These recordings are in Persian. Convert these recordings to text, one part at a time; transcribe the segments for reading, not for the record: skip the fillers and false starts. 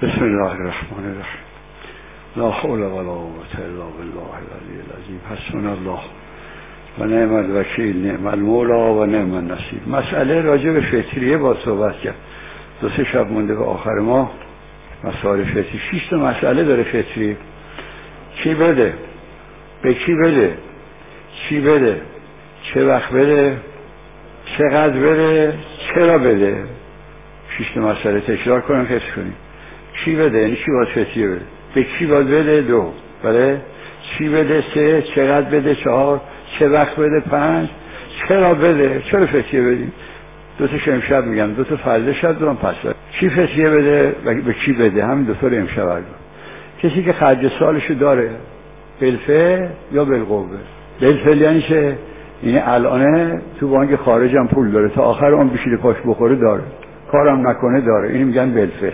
بسم الله الرحمن الرحیم. لا حول ولا قوة الا بالله العلی العظیم. حسبنا الله و نعم الوکیل، نعم المولا و نعم النصیر. مسئله راجع به فطریه با صحبت کرد. 2-3 شب مونده به آخر ماه. مسائل فطری 6 تا مسئله داره فطری. چی بده، به کی بده، چی بده، چه وقت بده، چقدر بده، چرا بده. 6 تا مسئله تکرار کنم حفظ کنیم. چی بده یعنی چی باید فطریه بده، به کی باید بده 2، بله، چی بده 3، چقدر بده 4، چه وقت بده 5، چرا بده، چرا فطریه بدیم. 2 تا امشب میگم، 2 تا فرض شب دارم پس بده. چی فطریه بده و به کی بده، همین 2 تا رو امشب بگم. کسی که خرج سالشو داره بالفعل یا بالقوه. بالفعل یعنی چه؟ یعنی الان تو بانک خارجم پول داره، تا آخر اون بشیره پاش بخوره داره، کارم نکنه داره، اینو میگن بالفعل.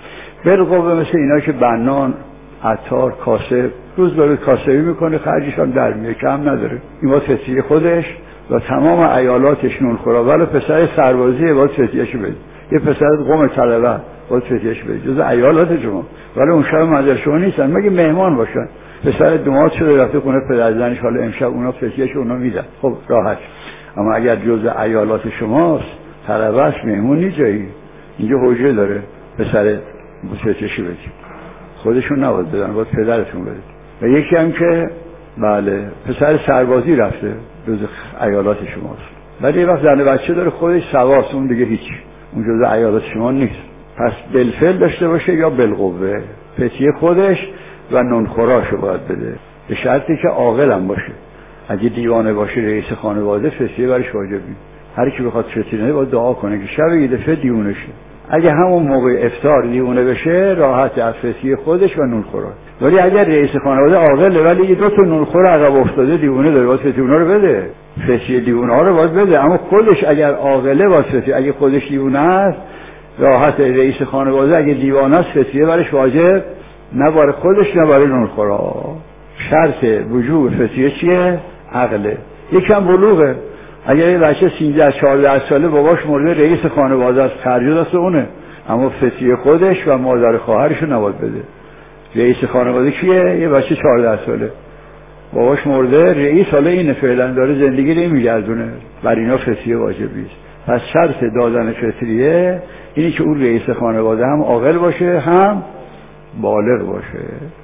بالقوه مثل اینا که بنان، عطار، کاسب، روز داره کاسبی میکنه، خرجش هم در میاره، کم نداره. این باید فطریه خودش و تمام عیالاتش نون خورا. ولی پسر سربازی باید فطریه‌شو بده، یه پسر قوم طلبه باید فطریه‌شو بده، جز عیالات شما. ولی اون شب مدرسه شما نیستن، مگه مهمان باشن. پسر دومات شده رفته خونه پدر زنش، حالا امشب اونا فطریه‌شو اونا میدن، خب راحت. اما اگر جز عیالات شماست، طلبه است، مهمون نیجایی، اینجا حجه داره، پسر فطریه‌شو بدید. خودشون نباید بدن، باید پدرتون بده. و یکی هم که بله پسر سربازی رفته، جز عیالات شماست، ولی یه وقت زن بچه داره خودش سواست، اون دیگه هیچ، اون جز عیالات شما نیست. پس بالفعل داشته باشه یا بالقوه. فطریه خودش و نونخوراشو باید بده، به شرطی که عاقل هم باشه. اگه دیوانه باشه رئیس خانواده، فطریه برش واجبی. هر کی بخواد فطریه نده باید دعا کنه که شب یه دفعه دیوونه شه. اگه همون موقع افطار دیوونه بشه، راحت از فطریه خودش و نونخوراش. ولی اگر رئیس خانواده عاقله ولی یه 2 تا نونخور عقب افتاده دیوونه داره، باید فطریه اونا رو بده. فطریه دیوونه ها رو باید بده. اما خودش اگر عاقله باید فطریه، اگه خودش دیوونه است راحت. رئیس خانواده اگه دیوانه است فطریه برش واجب نه برای خودش نه برای نونخورا. شرط وجوب فطریه چیه؟ عقله. یکم بلوغه. اگر یه بچه 13-14 ساله باباش مرده، رئیس خانواده است، خرج دست اونه، اما فطریه خودش و مادر خواهرشو نباید بده. رئیس خانواده کیه؟ یه بچه 14 ساله باباش مرده، رئیس حالا اینه فعلا داره زندگی رو میگردونه، بر اینا فطریه واجبی است. پس شرط دادن فطریه اینی که اون رئیس خانواده هم عاقل باشه هم بالغ باشه.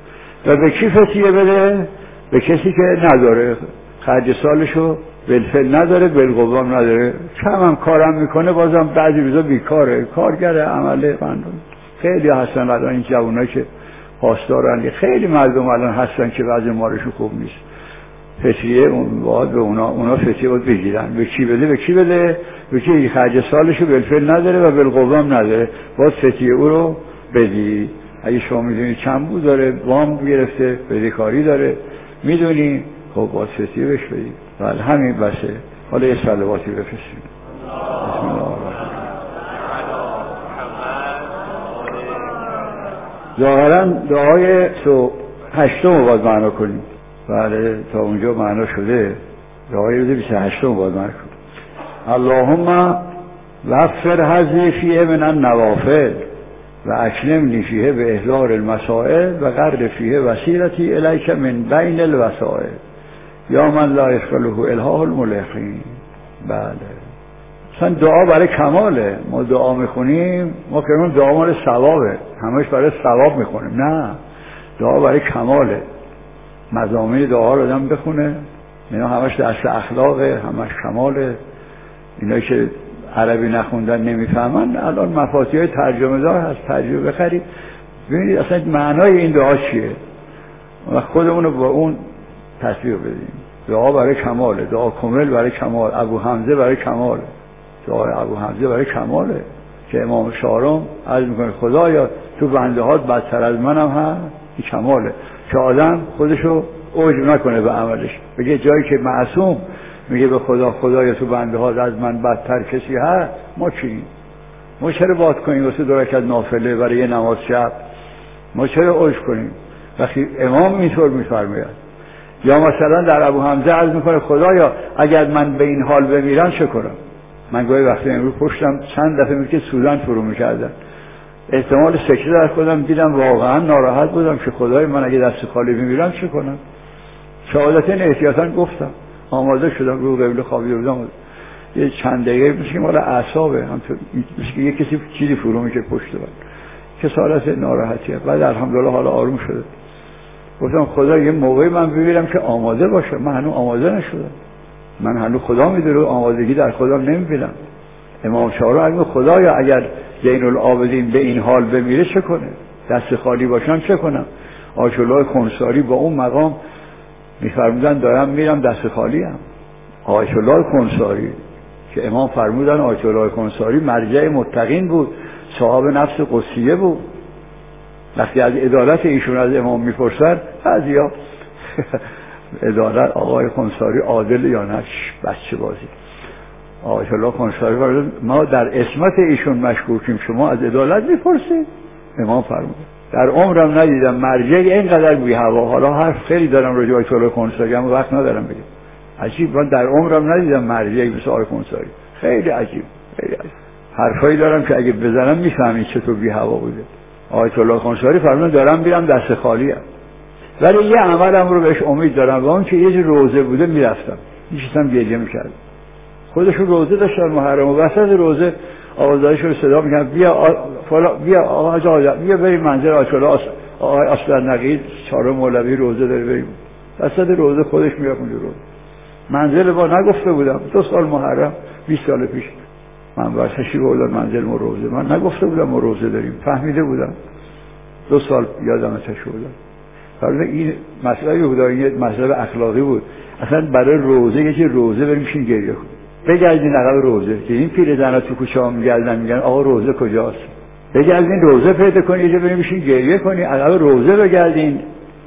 و به کی فطریه بده؟ به کسی که نداره، خرج سالشو بالفعل نداره، بالقوه هم نداره، کم هم کارم میکنه، بازم بعضی روزا بیکاره، کارگر عمله فندون. خیلی هستن الان این جوانایی که پاسدارن، خیلی مردم الان هستن که وضع مالشون خوب نیست. فطریه باید به اونا فطریه باید بگیرن. به کی بده؟ به کی بده؟ به کی خرج سالشو بالفعل نداره و بالقوه هم نداره، باید فطریه او رو بدی. اگه شما میدونی چند بود داره، وام گرفته، بدهکاری داره، میدونی، خب باید فطریه بهش بدی. بله همین بسه. حالا یه صلواتی بفرستیم. بسم الله الرحمن الرحیم. ظاهرا دعای 8 باید معنا کنیم. بله تا اونجا معنا شده. دعای روز 28 باید معنا کنیم. اللهم وفر حظی فیه من النوافل و اکرمنی فیه به احضار المسائل و قرر فیه وسیلتی الیک من بین الوسائل یا من لا یشغله الهاه الملحین. بله مثلا دعا برای کماله. ما دعا میخونیم، ما که دعا مال ثوابه، همش برای ثواب میخونیم، نه، دعا برای کماله. مضامین دعا رو آدم بخونه، اینا همش درس اخلاقه، همش کماله. اینا که عربی نخوندن نمیفهمن، الان مفاتیح ترجمه دار هست، ترجمه بخرید ببینید اصلا معنای این دعا چیه و خودمون رو با اون تصویر بدیم. دعا برای کماله، دعا کامل برای کمال، ابو حمزه برای کماله، دعای ابو حمزه برای کماله که امام شارم عرض میکنه خدایا تو بنده هات بدتر از منم هست، این کماله که آدم خودشو عجب نکنه به عملش، بگه جایی که معصوم میگه به خدا خدایا تو بنده هات از من بدتر کسی هست، ما چی؟ ما چرا باد کنیم واسه 2 رکعت نافله برای یه نماز شب؟ ما چرا عجب کنیم وقتی امام اینطور میفرماید؟ یا مثلا در ابو حمزه عرض میکنه خدایا اگر من به این حال بمیرم چه کنم؟ من گاهی وقتی امروز پشتم چند دفعه میگه سوزن فرو میکردن، احتمال سکته در خودم دیدم، واقعا ناراحت بودم که خدای من اگه دست خالی میمیرم چه کنم. شهادتین احتیاطاً گفتم، آماده شدم، رو قبله خوابیده بودم. یه چند دقیقه میشه که مال اعصابه، همطور میشه که یه کسی چیزی فرو میشه پشت من، کسالت ناراحتیه. بعد الحمدلله حالا آروم شده. گفتم خدا یه موقعی من ببینم که آماده باشه، من هنوز آماده نشدم، من هنوز خدا میدونه آمادگی در خودم نمیبینم. امام شاهراه اگه خدایا اگر زین العابدین به این حال بمیره چه کنه؟ دست خالی باشم چه کنم؟ آیت الله کنساری با اون مقام میفرمودن دارم میرم دست خالی ام. آیت الله کنساری که امام فرمودن آیت الله کنساری مرجع متقین بود، صاحب نفس قدسیه بود. وقتی از عدالت ایشون از امام میپرسن بعضیا عدالت آقای کنساری عادل یا نه، بچه بازی. آیت الله کنساری فرمود ما در عصمت ایشون مشکوکیم، شما از عدالت میپرسید؟ امام فرمود در عمرم ندیدم مرجع اینقدر بی هوا. حالا حرف خیلی دارم راجع به آیت الله کنساری، اما وقت ندارم بگم. عجیب، من در عمرم ندیدم مرجعی مثل آقای کنساری. خیلی عجیب، خیلی عجیب. حرفایی دارم که اگه بزنم میفهمید چطور بی هوا بوده. آیت الله کنساری فرمود دارم میرم دست خالی ام، ولی یه عملم رو بهش امید دارم و اون که یه روزه بوده میرفتم، میشستم گریه میکردم. خودشون روزه داشتن محرم و وسط روزه آوازهایشون رو صدا میکنن بیا آقا جا بیا بریم منزل آیت الله اصلا نقید چهارم مولوی روزه داره بریم. وسط روزه خودش میاد اونجا روزه. منزل با نگفته بودم 2 سال محرم 20 سال پیش من واسه بودم منزل ما روزه، من نگفته بودم ما روزه داریم، فهمیده بودم 2 سال یادم تشوردم. حالا این مسئله بود، این مسئله اخلاقی بود. اصلا برای روزه یه روزه بریم بشین گریه کن، بگردین عقب روزه که این پیرزنا تو کوچه ها میگردن میگن آقا روزه کجاست، بگردین روزه پیدا کنید یه بریم بشین گریه کنی، عقب روزه بگردین.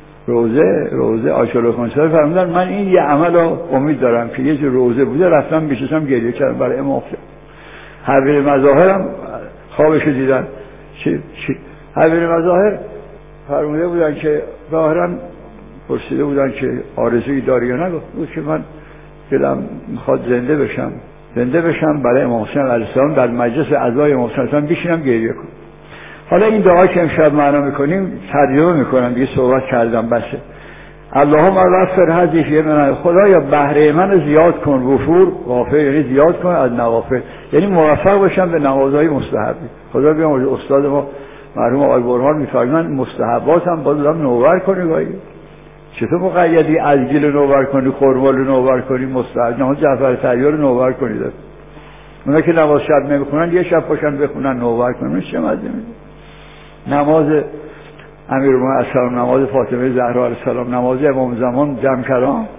روزه آیت الله کنساری فرمودن من این یه عمل رو امید دارم که یه روزه بوده رفتم میشستم گریه کردم برای امام. حبیب مظاهرم خوابشو دیدن. حبیب مظاهر فرموده بودن که ظاهرا پرسیده بودن که آرزویی داری یا نه، گفت که من دلم میخواد زنده بشم برای امام حسین علیه السلام در مجلس اعضای امام حسین علیه السلام بشینم گریه کنم. حالا این دعا که امشب معنا میکنیم ترجمه میکنم دیگه، صحبت کردم بسه. اللهم اغفر هذه من، خدایا بهره من زیاد کن، وفور غافر یعنی زیاد کن از نوافل، یعنی موفق باشم به نمازهای مستحبی. خدا بیام استاد ما مرحوم آقای برهان میفرمایند مستحباتم باید دارم نوور کنی. گاهی چطور مقیدی از گل نوور کنی، خرمال نوور کنی، مستحب نماز جعفر طیار نوور کنی؟ داره اونا که نماز شب نمیخونن یه شب پاشن بخونن نوور کنن، چه مزه میده؟ نماز امیرالمومنین علیه السلام، نماز فاطمه زهرا علیه السلام، نماز امام زمان جمع کردن